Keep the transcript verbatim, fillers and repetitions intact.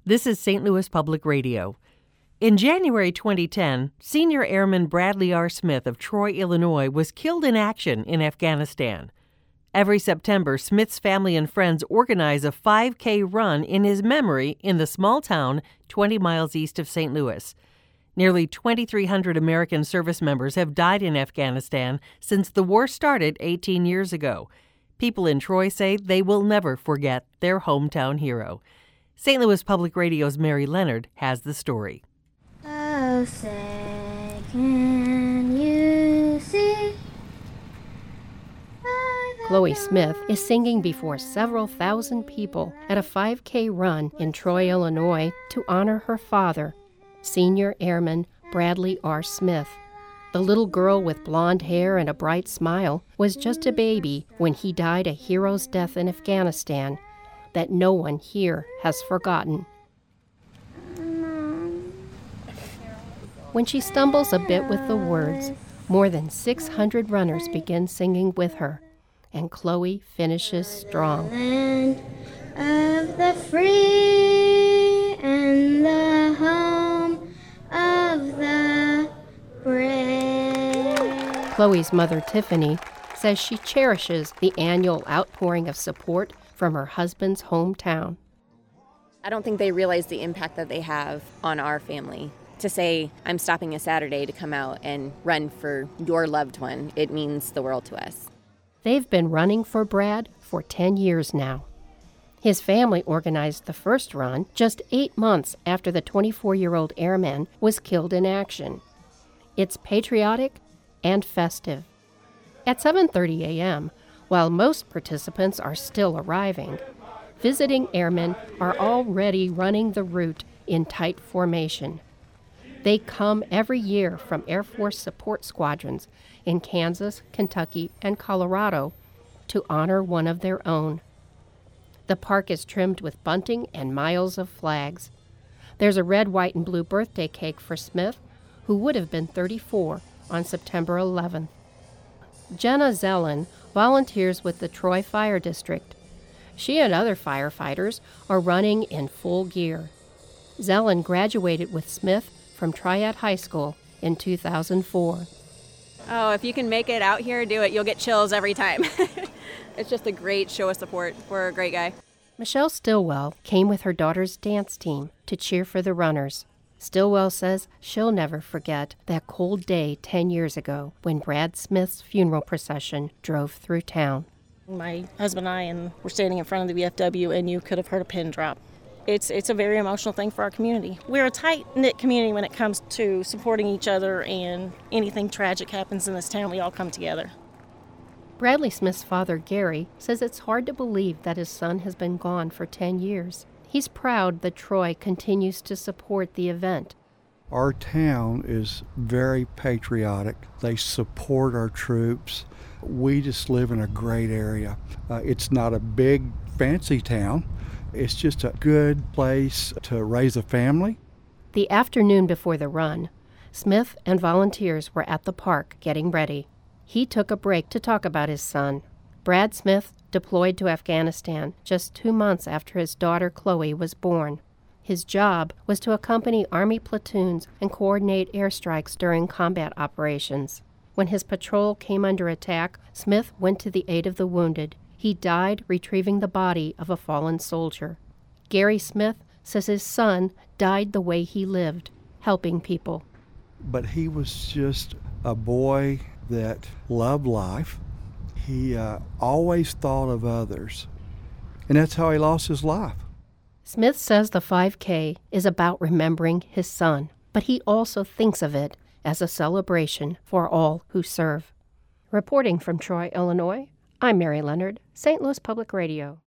This is Saint Louis Public Radio. In January twenty ten, Senior Airman Bradley R. Smith of Troy, Illinois, was killed in action in Afghanistan. Every September, Smith's family and friends organize a five K run in his memory in the small town twenty miles east of Saint Louis. Nearly twenty-three hundred American service members have died in Afghanistan since the war started eighteen years ago. People in Troy say they will never forget their hometown hero. Saint Louis Public Radio's Mary Leonard has the story. Oh, say, can you see? Chloe Smith is singing before several thousand people at a five K run in Troy, Illinois, to honor her father, Senior Airman Bradley R. Smith. The little girl with blonde hair and a bright smile was just a baby when he died a hero's death in Afghanistan that no one here has forgotten. When she stumbles a bit with the words, more than six hundred runners begin singing with her, and Chloe finishes strong. Land of the free and the home of the brave. Chloe's mother, Tiffany, says she cherishes the annual outpouring of support from her husband's hometown. I don't think they realize the impact that they have on our family. To say, I'm stopping a Saturday to come out and run for your loved one, it means the world to us. They've been running for Brad for ten years now. His family organized the first run just eight months after the twenty-four-year-old airman was killed in action. It's patriotic and festive. At seven thirty a.m., while most participants are still arriving, visiting airmen are already running the route in tight formation. They come every year from Air Force support squadrons in Kansas, Kentucky, and Colorado to honor one of their own. The park is trimmed with bunting and miles of flags. There's a red, white, and blue birthday cake for Smith, who would have been thirty-four on September eleventh. Jenna Zellen volunteers with the Troy Fire District. She and other firefighters are running in full gear. Zellen graduated with Smith from Triad High School in two thousand four. Oh, if you can make it out here, do it. You'll get chills every time. It's just a great show of support for a great guy. Michelle Stillwell came with her daughter's dance team to cheer for the runners. Stillwell says she'll never forget that cold day ten years ago when Brad Smith's funeral procession drove through town. My husband and I and were standing in front of the V F W, and you could have heard a pin drop. It's it's a very emotional thing for our community. We're a tight-knit community when it comes to supporting each other, and anything tragic happens in this town, we all come together. Bradley Smith's father, Gary, says it's hard to believe that his son has been gone for ten years. He's proud that Troy continues to support the event. Our town is very patriotic. They support our troops. We just live in a great area. Uh, it's not a big, fancy town. It's just a good place to raise a family. The afternoon before the run, Smith and volunteers were at the park getting ready. He took a break to talk about his son. Brad Smith deployed to Afghanistan just two months after his daughter Chloe was born. His job was to accompany Army platoons and coordinate airstrikes during combat operations. When his patrol came under attack, Smith went to the aid of the wounded. He died retrieving the body of a fallen soldier. Gary Smith says his son died the way he lived, helping people. But he was just a boy that loved life. He uh, always thought of others, and that's how he lost his life. Smith says the five K is about remembering his son, but he also thinks of it as a celebration for all who serve. Reporting from Troy, Illinois, I'm Mary Leonard, Saint Louis Public Radio.